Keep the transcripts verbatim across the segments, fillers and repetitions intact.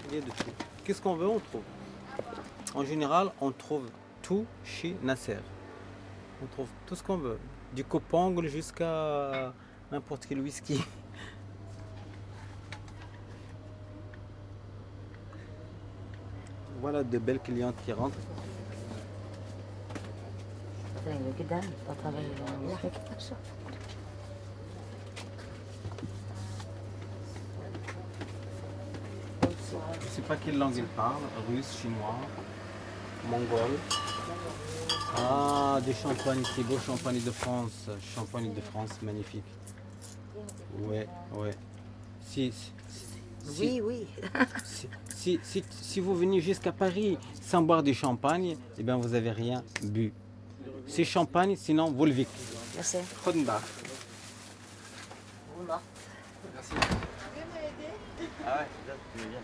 Il y a de tout. Qu'est-ce qu'on veut, on trouve. En général, on trouve tout chez Nasser. On trouve tout ce qu'on veut. Du Copangle jusqu'à n'importe quel whisky. Voilà de belles clientes qui rentrent. Je ne sais pas quelle langue ils parlent, russe, chinois, mongol. Ah, des champagnes, c'est beau, champagne de France, champagne de France, magnifique. Ouais, ouais. Si, si, si, Oui, oui. si, si, si, si vous venez jusqu'à Paris sans boire du champagne, eh bien vous n'avez rien bu. C'est champagne, sinon Volvic. Merci. Rodenbach. Merci. Ah ouais, là, tu veux bien.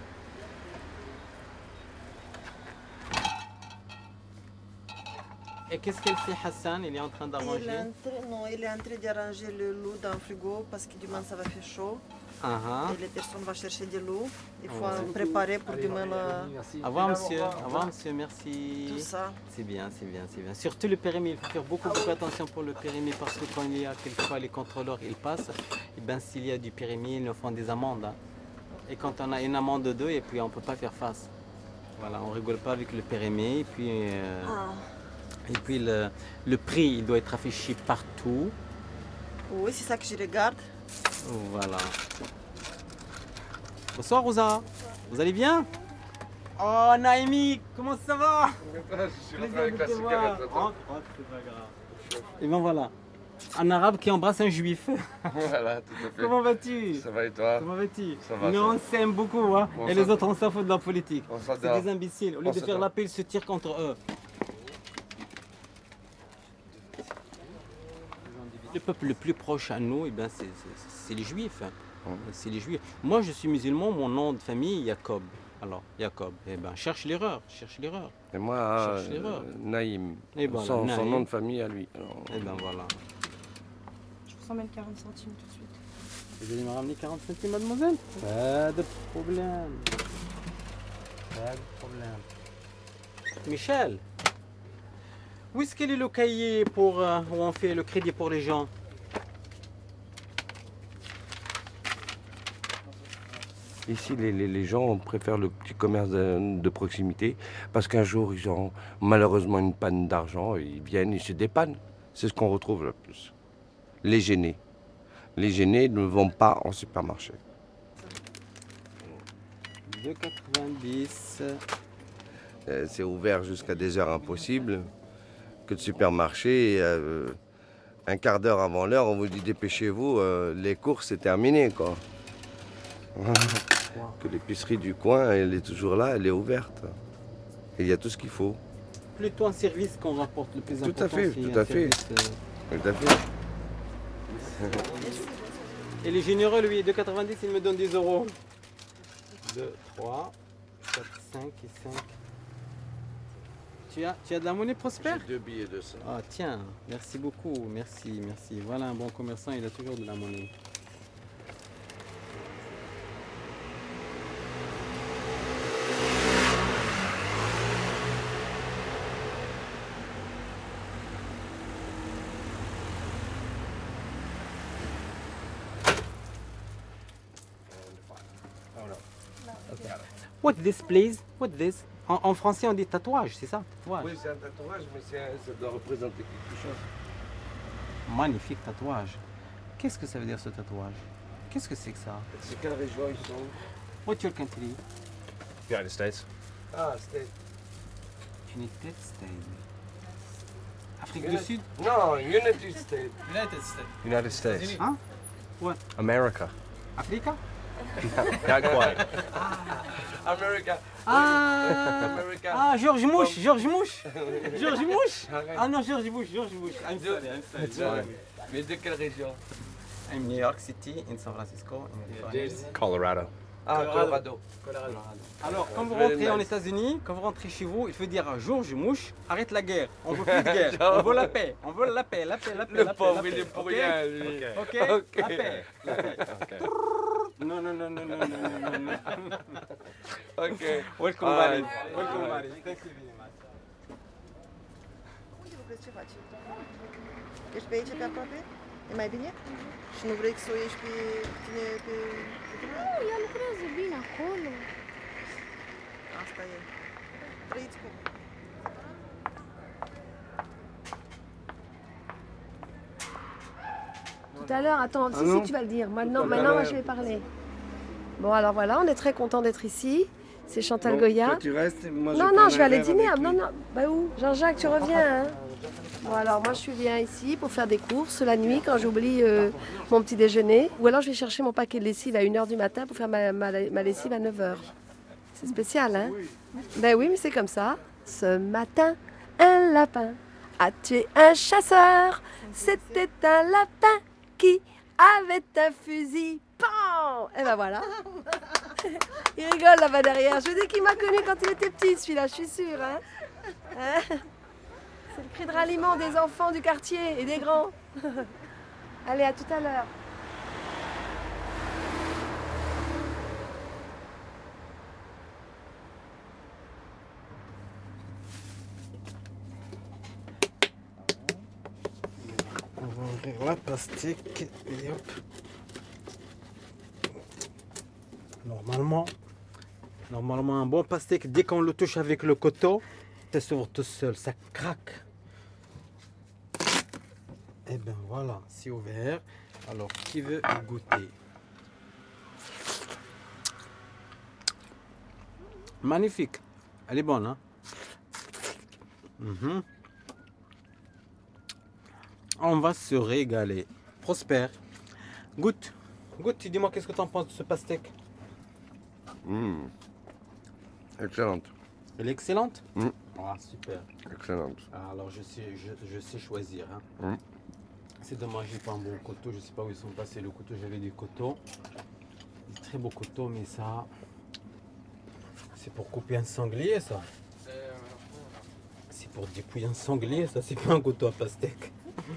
Et qu'est-ce qu'elle fait, Hassan? Il est en train Il est d'arranger. en train- non, il est en train d'arranger le loup dans le frigo parce que demain ça va faire chaud. Ah ah. Et les personnes vont chercher de l'eau. Il faut Ouais. préparer pour demain la... Au revoir, monsieur. Au revoir, monsieur. Merci. tout ça. C'est bien, c'est bien, c'est bien. Surtout le périmé, il faut faire beaucoup, beaucoup attention pour le périmé parce que quand il y a quelquefois les contrôleurs, ils passent, et ben s'il y a du périmé, ils nous font des amendes. Hein. Et quand on a une amende de deux, et puis on ne peut pas faire face. Voilà, on rigole pas avec le périmé. Et puis, euh, Ah. et puis le, le prix, il doit être affiché partout. Oui, c'est ça que je regarde. Voilà. Bonsoir, Rosa. Vous allez bien? Oh, Naïmi, comment ça va? Je suis rentré Plaisir avec de la te cigarette. voir. attends. Rentre, rentre, c'est pas grave. Et ben voilà, un arabe qui embrasse un juif. Voilà, tout à fait. Comment vas-tu? Ça va et toi? Comment vas-tu? Ça va, Nous ça on va. s'aime beaucoup, hein. On Et les s'adore. autres on s'en fout de la politique. On C'est s'adore. des imbéciles. Au lieu On de faire s'adore. la paix, ils se tirent contre eux. Le peuple le plus proche à nous, eh ben, c'est, c'est- c'est les juifs. hein. C'est les juifs. Moi je suis musulman, mon nom de famille, Jacob. Alors, Jacob, eh ben, cherche l'erreur, cherche l'erreur. Et moi, Cherche euh, l'erreur. Naïm. Et voilà, son, son Naïm. nom de famille à lui. Alors, Et ben voilà. Je vous emmène quarante centimes tout de suite. Vous allez me ramener quarante centimes, mademoiselle? Pas de problème. Pas de problème. Michel, où est-ce qu'il est le cahier pour, euh, où on fait le crédit pour les gens? Ici, les, les- les gens préfèrent le petit commerce de, de proximité parce qu'un jour, ils ont malheureusement une panne d'argent, ils viennent, ils se dépannent. C'est ce qu'on retrouve le plus. Les gênés. Les gênés ne vont pas en supermarché. deux quatre-vingt-dix. Euh, C'est ouvert jusqu'à des heures impossibles. Que de supermarché, euh, un quart d'heure avant l'heure, on vous dit dépêchez-vous, euh, les courses, c'est terminé, quoi. Que l'épicerie du coin, elle est toujours là, elle est ouverte. Et il y a tout ce qu'il faut. Plutôt un service qu'on rapporte le plus Tout à important. fait, c'est tout un à fait. service, euh, Tout à fait. Et les généreux, lui, deux quatre-vingt-dix, il me donne dix euros. deux, trois, quatre, cinq et cinq. Tu as, tu as de la monnaie prospère? J'ai deux billets de ça. Ah tiens, merci beaucoup, merci, merci. Voilà un bon commerçant, il a toujours de la monnaie. What's this, please? What's this? En, en français, on dit tatouage, c'est ça? Tatouage. Oui, c'est un tatouage, mais c'est- ça doit représenter quelque chose. Magnifique tatouage. Qu'est-ce que ça veut dire ce tatouage? Qu'est-ce que c'est que ça? C'est quelle région ils sont? What's your country? United States. Ah, c'était... United States. Afrique du Sud? Non, United States. United States. United States. Hein? What? America. Africa? Not quite. America. Ah, America. ah, George Mouche, George Mouche, George Mouche. Ah non, George Bush, George Bush. I'm sorry, I'm sorry. Mais de quelle région? I'm New York City, in San Francisco, in California. Colorado. Ah, Colorado. Alors, quand vous Very rentrez en nice. États-Unis, quand vous rentrez chez vous, il faut dire à George Mouche, arrête la guerre. On veut plus de guerre. On veut la paix. On veut la paix, la paix, la paix. Le la paix, pauvre, la il paix. est pour Ok? rien, lui. Ok? Ok. La paix. La paix. Non, non, non, non, non, non, non, non. Ok. Welcome, Ah, Mari. ouais. Welcome, Mari. Thank you very much. Unde lucrezi, ce faci? Ești pe aici, pe aproape? E mai bine? Și nu vrei să o ieși pe tine pe... pe tine? Nu, ea lucrează bine acolo. Asta e. Trăiți cum? Tout à l'heure, attends, si, si, tu vas le dire. Maintenant, maintenant moi, je vais parler. Bon, alors voilà, on est très content d'être ici. C'est Chantal Goya. Toi, tu restes, moi, Non, prends non, un je vais aller verre dîner. avec Non, lui. non, bah où Jean-Jacques, tu reviens, hein. Bon, alors moi, je suis viens ici pour faire des courses la nuit quand j'oublie euh, mon petit déjeuner. Ou alors, je vais chercher mon paquet de lessive à une heure du matin pour faire ma, ma, ma lessive à neuf heures. C'est spécial, hein? Ben oui, mais c'est comme ça. Ce matin, un lapin a tué un chasseur. C'était un lapin qui avait un fusil. Pan! Et ben voilà. Il rigole là-bas derrière. Je dis qu'il m'a connu quand il était petit, celui-là, je suis sûre. Hein? Hein? C'est le cri de ralliement des enfants du quartier et des grands. Allez, à tout à l'heure. On va ouvrir la pastèque et hop. Normalement, normalement un bon pastèque, dès qu'on le touche avec le couteau, ça s'ouvre tout seul, ça craque. Et bien voilà, c'est ouvert. Alors, qui veut y goûter? Magnifique. Elle est bonne, hein? Mhm. On va se régaler. Prospère. Goûte. Goûte, dis-moi qu'est-ce que tu en penses de ce pastèque? Mmh. Excellente. Elle est excellente? Mm. Ah, super. Excellente. Ah, alors je sais, je, je sais choisir. Hein. Mm. C'est dommage, j'ai pas un bon couteau. Je sais pas où ils sont passés le couteau. J'avais des couteaux. Des très beaux couteaux, mais ça... C'est pour couper un sanglier, ça. C'est pour dépouiller un sanglier, ça. C'est pas un couteau à pastèque.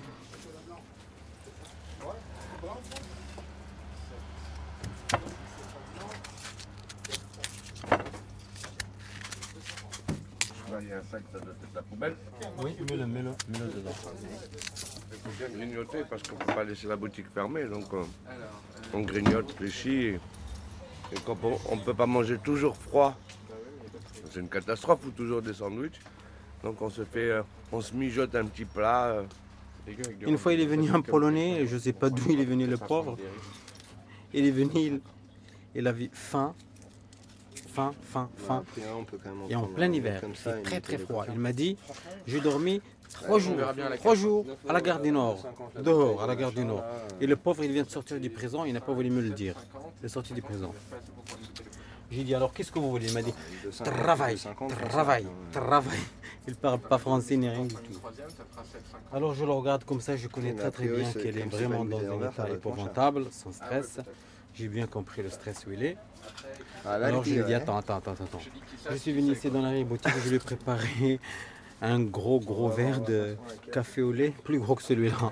Là, il y a un sac, ça doit être la poubelle. Oui, mets-le, mets-le, mets-le dedans. Il faut bien grignoter parce qu'on ne peut pas laisser la boutique fermée. Donc on, on grignote, fléchit. Et quand on ne peut pas manger toujours froid, c'est une catastrophe ou toujours des sandwichs. Donc on se fait, euh, on se mijote un petit plat. euh, Une fois, il est venu un Polonais, je ne sais pas d'où il est venu le pauvre. Il est venu, il, il avait faim, faim, faim, faim. Et en plein hiver, il fait très très froid. Il m'a dit, j'ai dormi trois jours, trois jours à la gare du Nord, dehors, à la gare du Nord. Et le pauvre, il vient de sortir du prison, il n'a pas voulu me le dire. Il est sorti du prison. J'ai dit, alors qu'est-ce que vous voulez? Il m'a dit, travail, travail, travail. Il ne parle pas français ni rien du tout. Alors je le regarde comme ça, je connais très très bien qu'elle est vraiment dans un état épouvantable, sans stress. J'ai bien compris le stress où il est. Alors je lui ai dit, attends, attends, attends, attends. Je suis venu ici dans la boutique, je lui ai préparé un gros gros verre de café au lait, plus gros que celui-là.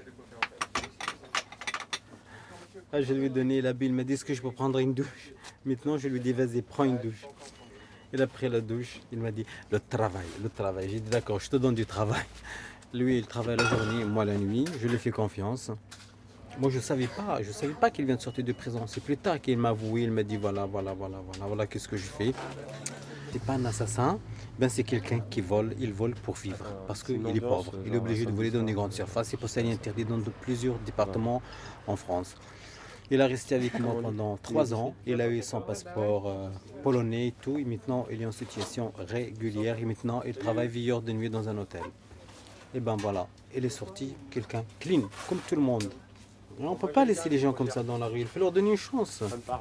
Ah, je lui ai donné l'habit, il m'a dit, est-ce que je peux prendre une douche? Maintenant, je lui ai dit, vas-y, prends une douche. Il a pris la douche, il m'a dit, le travail, le travail. J'ai dit, d'accord, je te donne du travail. Lui, il travaille la journée, moi la nuit, je lui fais confiance. Moi, je ne savais pas, je savais pas qu'il vient de sortir de prison. C'est plus tard qu'il m'a avoué, il m'a dit, voilà, voilà, voilà, voilà, voilà, qu'est-ce que je fais. C'est pas un assassin, ben c'est quelqu'un qui vole, il vole pour vivre, parce qu'il est pauvre. Il est obligé de voler dans des grandes surfaces, c'est pour ça qu'il est interdit dans de plusieurs départements en France. Il a resté avec moi pendant trois ans. Il a eu son passeport euh, polonais et tout. Et maintenant, il est en situation régulière. Et maintenant, il travaille veilleur de nuit dans un hôtel. Et ben voilà, il est sorti quelqu'un clean, comme tout le monde. Et on ne peut pas laisser les gens comme ça dans la rue. Il faut leur donner une chance.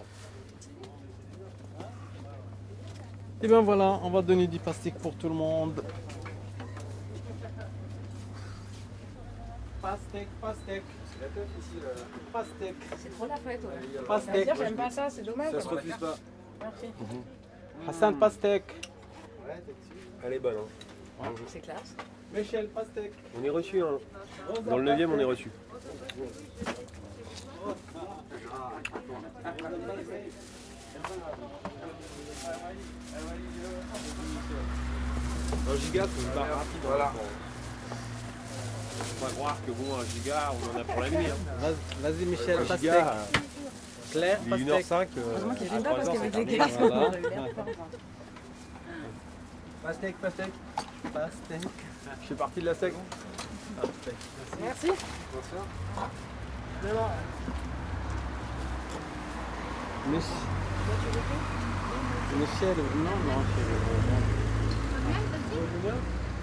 Et ben voilà, on va donner du pastèque pour tout le monde. Pastèque, pastèque. Pastèque. C'est trop la fête, ouais. Pastèque. J'aime pas ça, c'est dommage. Ça se refuse pas. Merci. Hassan, pastèque. Elle est bonne. Hein. C'est classe. Michel, pastèque. On est reçu. Hein. Dans le neuvième, on est reçu. giga, c'est une barre rapide. Voilà. Faut pas croire que bon, un giga, on en a pour la nuit. Hein. Vas- Vas-y Michel, Un pastèque. giga, Claire, il est une heure pastèque. cinq. Heureusement qu'il y avait pas parce qu'il y avait des Voilà. glaces. Pastèque, pastèque. Pastèque. Je fais partie de la sec. Pastèque. Merci. Mich- Michel, non, non, chérie.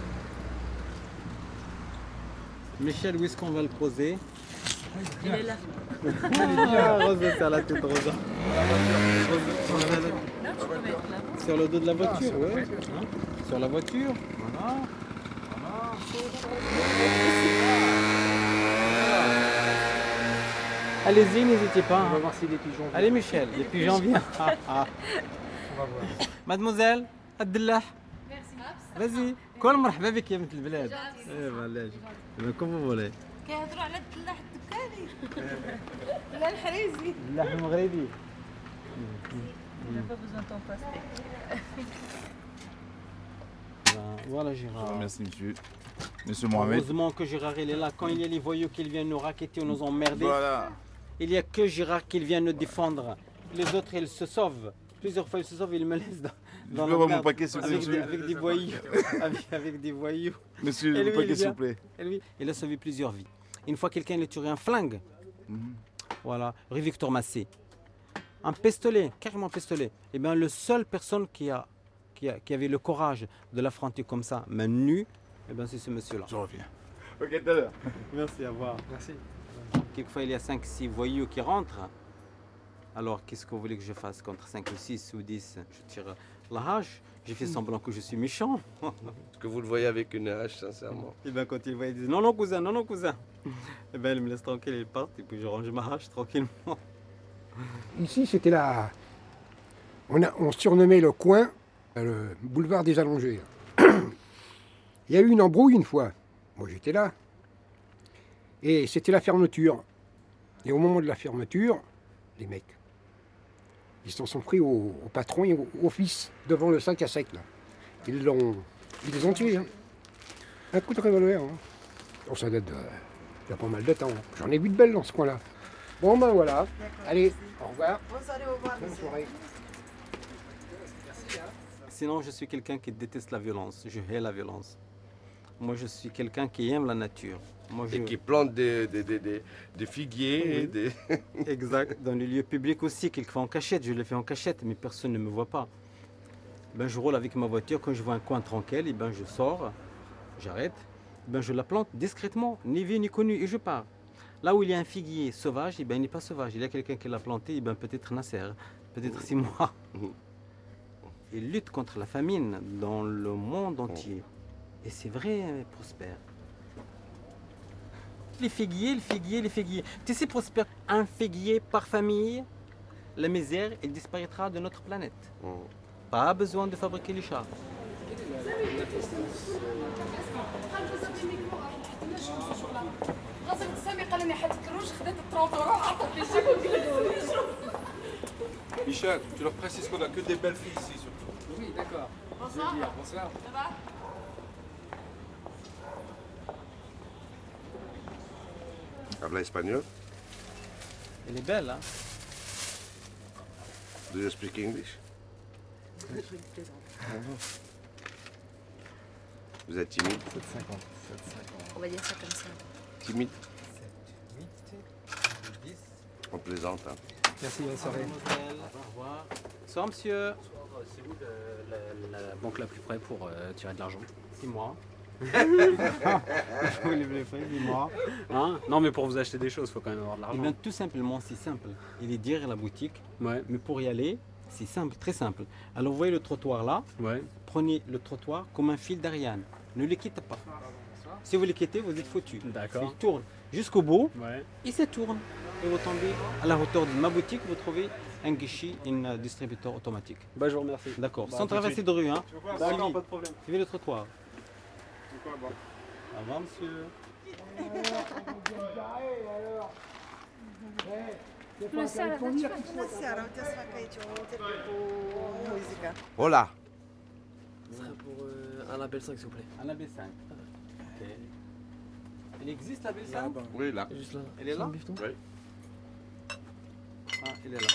Michel, où est-ce qu'on va le poser? Il est là. Ah, Rose, c'est à la tête, Rose. Rose, on va la- Là, tu peux mettre là. Sur le dos de la voiture, oui. Sur la voiture. Voilà. Allez-y, n'hésitez pas. On va voir si les pigeons. Allez Michel, les pigeons viennent. Ah, ah. Mademoiselle, Abdullah. Vas-y. كل مرحبا بك يا بنت البلاد. ايه معليش. كم فولي. كيهضروا على الدلاح الدكاني. لا الحريزي. اللحم المغربي. Il n'a pas besoin de ton pastèque. Voilà Gérard. Merci monsieur. Monsieur Mohamed. Heureusement que Gérard il est là. Quand il y a les voyous qui viennent nous raqueter ou nous emmerder, Voilà. il n'y a que Gérard qui vient nous défendre. Les autres, ils se sauvent. Plusieurs fois, ils se sauvent, ils me laissent dans, Je dans peux la avoir mon merde. paquet s'il vous plaît, avec, des, monsieur. avec des voyous. avec, avec des voyous. Monsieur, Et le lui, paquet il s'il vient. vous plaît. Et lui, il a sauvé plusieurs vies. Une fois, quelqu'un il a tué un flingue. Mhm. Voilà, rue Victor Massé. Un pistolet, carrément un pistolet. Et bien, le seul personne qui, a, qui, a, qui avait le courage de l'affronter comme ça, main nue, et ben, c'est ce monsieur-là. Je reviens. Ok, tout à l'heure. Merci, à voir. Merci. Quelquefois, il y a cinq six voyous qui rentrent. Alors, qu'est-ce que vous voulez que je fasse contre cinq ou six ou dix? Je tire la hache, j'ai fait semblant que je suis méchant. Est-ce que vous le voyez avec une hache, sincèrement? Et bien, quand ils voient, ils disent non, non, cousin, non, non, cousin. Et bien, ils me laissent tranquille, ils partent, et puis je range ma hache tranquillement. Ici, c'était la. On, a, on surnommait le coin le boulevard des Allongés. Il y a eu une embrouille une fois. Moi, j'étais là. Et c'était la fermeture. Et au moment de la fermeture, les mecs, ils s'en sont pris au, au patron et au, au fils devant le sac à sec. Là. Ils, l'ont, ils les ont tués. Hein. Un coup de revolver. Hein. Bon, ça date de, il y a pas mal de temps. J'en ai vu de belles dans ce coin-là. Bon, ben voilà. Allez, au revoir. Bonne soirée, au revoir. Bonne soirée. Sinon, je suis quelqu'un qui déteste la violence. Je hais la violence. Moi, je suis quelqu'un qui aime la nature. Moi, je... Et qui plante des, des, des, des, des figuiers, Oui. des... Exact. Dans les lieux publics aussi, quelquefois en cachette. Je le fais en cachette, mais personne ne me voit pas. Ben, je roule avec ma voiture. Quand je vois un coin tranquille, et ben, je sors, j'arrête, ben, je la plante discrètement, ni vu ni connu, et je pars. Là où il y a un figuier sauvage, eh ben, il n'est pas sauvage. Il y a quelqu'un qui l'a planté, eh ben, peut-être Nasser, peut-être six mois. Il lutte contre la famine dans le monde entier. Et c'est vrai, euh, Prosper. Les figuiers, les figuiers, les figuiers. Tu sais, Prosper, un figuier par famille, la misère, elle disparaîtra de notre planète. Pas besoin de fabriquer les chars. Michel, tu leur précises qu'on a que des belles filles ici surtout. Oui, d'accord. Bonsoir. Bonsoir. Habla espagnol? Elle est belle, hein? Do you speak English? Vous êtes timide? On va dire ça comme ça. Timide? On plaisante, hein? Merci, bonne soirée. Mademoiselle, au revoir. Bonsoir, monsieur. C'est où le- la, la banque la plus près pour euh, tirer de l'argent? C'est moi. Vous les voulez faire, dis-moi. Hein? Non, mais pour vous acheter des choses, il faut quand même avoir de Eh l'argent. bien, tout simplement, c'est simple. Il est dire à la boutique, Ouais, mais pour y aller, c'est simple, très simple. Alors, vous voyez le trottoir là, ouais. prenez le trottoir comme un fil d'Ariane. Ne le quittez pas. Si vous le quittez, vous êtes foutu. D'accord. Il tourne jusqu'au bout, Ouais. il se tourne. Et vous tombez à la hauteur de ma boutique, vous trouvez un guichet, un distributeur automatique. Bah, je vous remercie. D'accord. Bah, Sans tout de traverser suite. de rue, hein. D'accord, Suivez. pas de problème. Suivez le trottoir. Au revoir, monsieur. Nasciara, uite să facă aici o, o muzică. Hola. Ce serait pour euh, un label cinq, s'il vous plaît. Un label cinq. Ok. Il existe label cinq? Là-bas. Oui, là. Juste là. Elle est là? Un bifton. Oui. Ah, elle est là.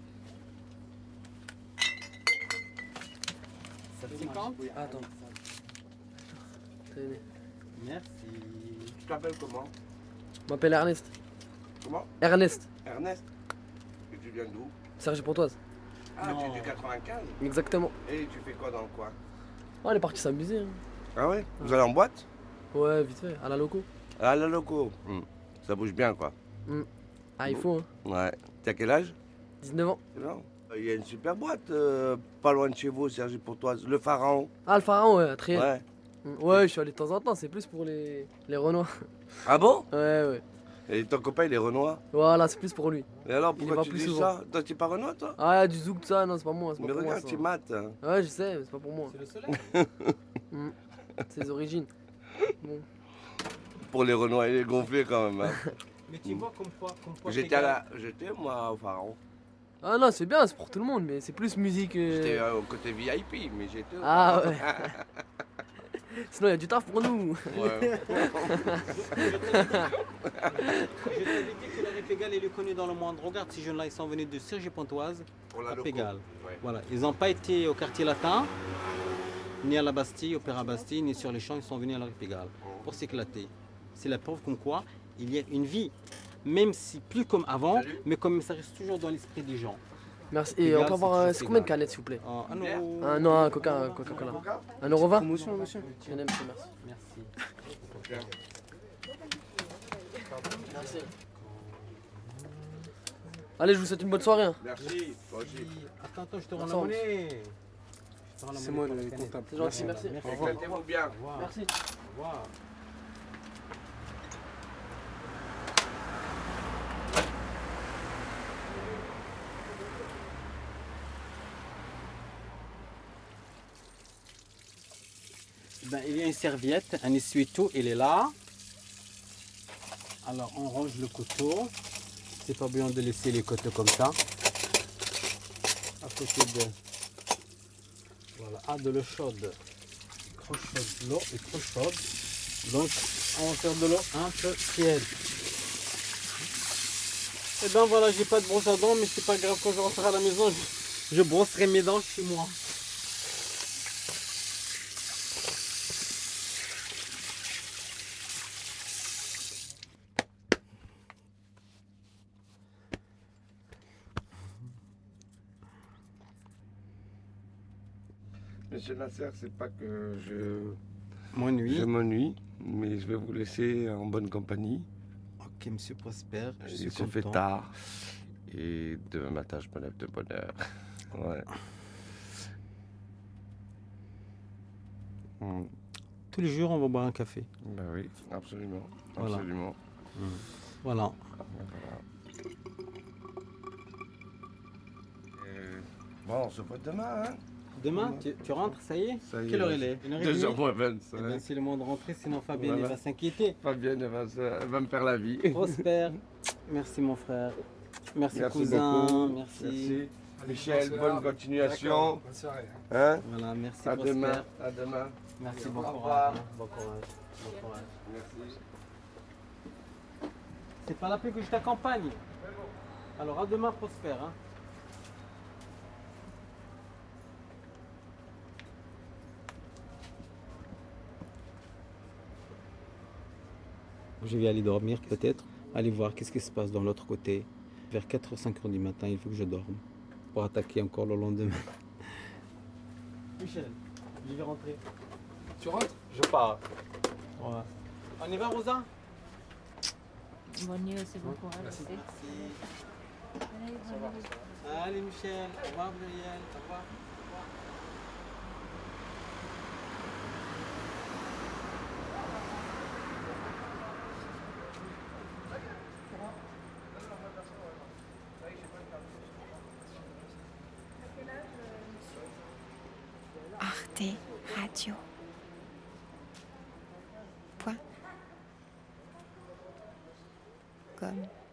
sept cinquante? Ah, attends. Tenez. Merci. Tu t'appelles comment? Je m'appelle Ernest. Comment? Ernest. Ernest. Et tu viens d'où? Serge Pontoise. Ah, Non. tu es du quatre-vingt-quinze? Exactement. Et tu fais quoi dans le coin? Oh, on est parti s'amuser. Hein. Ah ouais? Vous allez en boîte? Ouais, vite fait, à la loco. Ah, la loco. Hmm. Ça bouge bien, quoi. Mm. Ah, il faut, hein. Ouais. T'as quel âge? dix-neuf ans. Non. Il y a une super boîte, euh, pas loin de chez vous, Sergi Pontoise. Le Pharaon. Ah, le pharaon, ouais, très Ouais. Mm. Ouais, je suis allé de temps en temps, c'est plus pour les, les Renois. Ah bon? Ouais, ouais. Et ton copain, il est Renoir. Voilà, c'est plus pour lui. Et alors, Il y pourquoi va tu plus dis souvent. ça? Toi, tu es pas Renoir, toi? Ah, du zouk, tout ça, non, c'est pas moi. C'est pas Mais pour regarde, moi, tu ça. mates. hein. Ouais, je sais, mais c'est pas pour moi. C'est le soleil? Mm. Ses origines. Bon. Pour les Renois, il est gonflé quand même. hein. Mais tu vois comme quoi, comme quoi J'étais à la... J'étais, moi, au Pharaon. Ah non, c'est bien, c'est pour tout le monde, mais c'est plus musique. euh, J'étais euh, au côté V I P, mais j'étais au Ah Pharaon. ouais. Sinon, il y a du taf pour nous. Ouais. Je t'avais dit que la Répégale est connue dans le monde. Regarde, ces jeunes-là, ils sont venus de Cergy-Pontoise Pour la à loco. Pégal. Ouais. Voilà, ils n'ont pas été au quartier latin, ni à la Bastille, au Opéra Bastille, ni sur les champs, ils sont venus à la Répégale pour s'éclater. C'est la preuve comme quoi il y a une vie, même si plus comme avant, Salut. mais comme ça reste toujours dans l'esprit des gens. Merci. Et Pégal, on peut avoir c'est euh, toujours c'est combien de Pégal. canettes, s'il vous plaît? Oh, un Bière. euro. Un, non, un coca, un Coca-Cola. Coca? Un euro vingt? Promotion, monsieur. Tiens, monsieur, merci. Merci. Merci. Allez, je vous souhaite une bonne soirée. Hein. Merci. Toi aussi. Attends, attends, je te rends la Ensemble. monnaie. Je te rends la C'est monnaie moi pour le la canette. comptable. C'est gentil, merci. Merci. Éclatez-vous bien. Au revoir. Merci. Au revoir. Ben, il y a une serviette, un essuie-tout, il est là. Alors on range le couteau. C'est pas bien de laisser les couteaux comme ça. À côté de. Voilà, ah, de l'eau chaude. Trop chaude. L'eau est trop chaude. Donc on va faire de l'eau un peu tiède. Et ben voilà, j'ai pas de brosse à dents, mais c'est pas grave, quand je rentrerai à la maison, je, je brosserai mes dents chez moi. Monsieur Nasser, c'est pas que je, M'ennuie. je m'ennuie, mais je vais vous laisser en bonne compagnie. Ok, monsieur Prosper, je suis Il se fait content. tard. Et demain matin, je me lève de bonne heure. Ouais. Mm. Tous les jours, on va boire un café. Ben oui, absolument. Voilà. Absolument. Voilà. Voilà. Et bon, on se voit demain, hein? Demain, tu, tu rentres, ça y est? Ça y est. Quelle heure il est? Une heure et deux demie. heures moins Eh ben, vingt-cinq. c'est le moment de rentrer, sinon Fabien Voilà. il va s'inquiéter. Fabienne, elle va, se- elle va me faire la vie. Prosper, merci mon frère. Merci, Merci cousin. beaucoup. Merci. Merci. Michel, bonne continuation. Bonne soirée. Hein? Voilà, merci À Prosper. demain. À demain. Merci, Au bon revoir. courage. hein. Bon courage. Bon courage. Merci. C'est pas la peine que je t'accompagne. Alors à demain Prosper. Hein. Je vais aller dormir peut-être. Aller voir qu'est-ce qui se passe dans l'autre côté. Vers quatre heures, cinq heures du matin, il faut que je dorme. Pour attaquer encore le lendemain. Michel, je vais rentrer. Tu rentres? Je pars. Ouais. On y va Rosa? Bonne nuit aussi, bon courage aussi. Allez, bonne nuit. Allez Michel, au revoir Gabriel, au revoir. Arte Radio. Point. Comme.